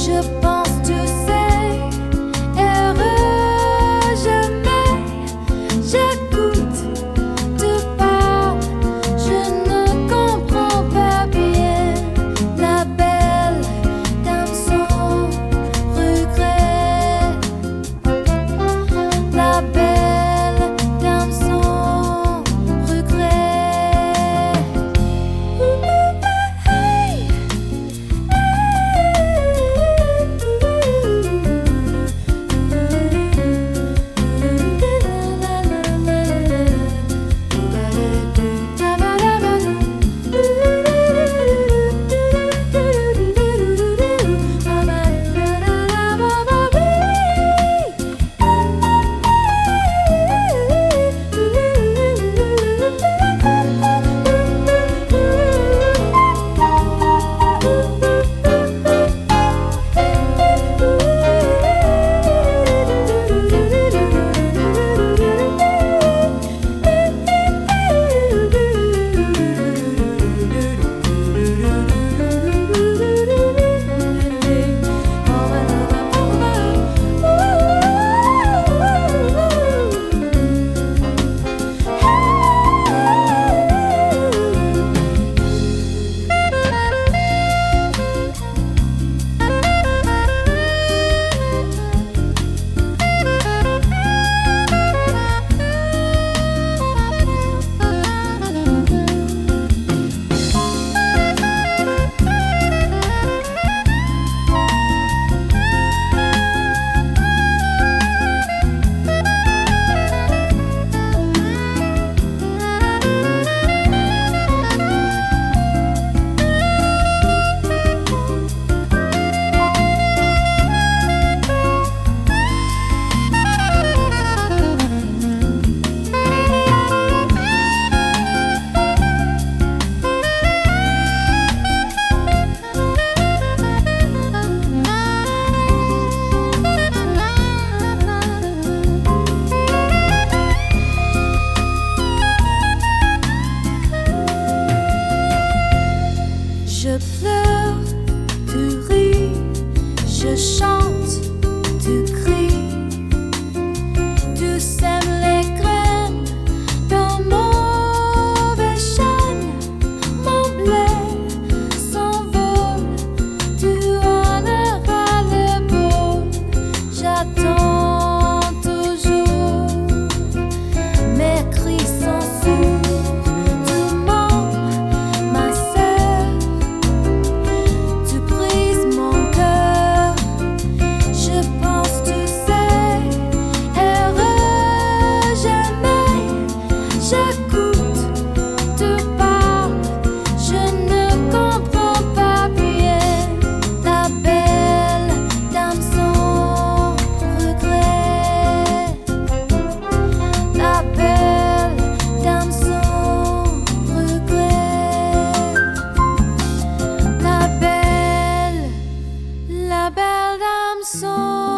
Je pense, tu sais, heureux jamais. J'écoute, tu parles, je ne comprends pas bien. La belle dame sans regret. La belle dame sans regret. Je pleure, tu ris, je chante, tu cries, tu sèmes les graines dans mauvais chêne, mon blé s'envole, tu en auras le beau, j'attends toujours, mes cris sont sourds, tu mens, ma sœur. Tu brises mon cœur, je pense, tu sais, heureux jamais. J'écoute, tu parles, je ne comprends pas bien. La belle dame sans regret. La belle dame sans regret. La belle dame sans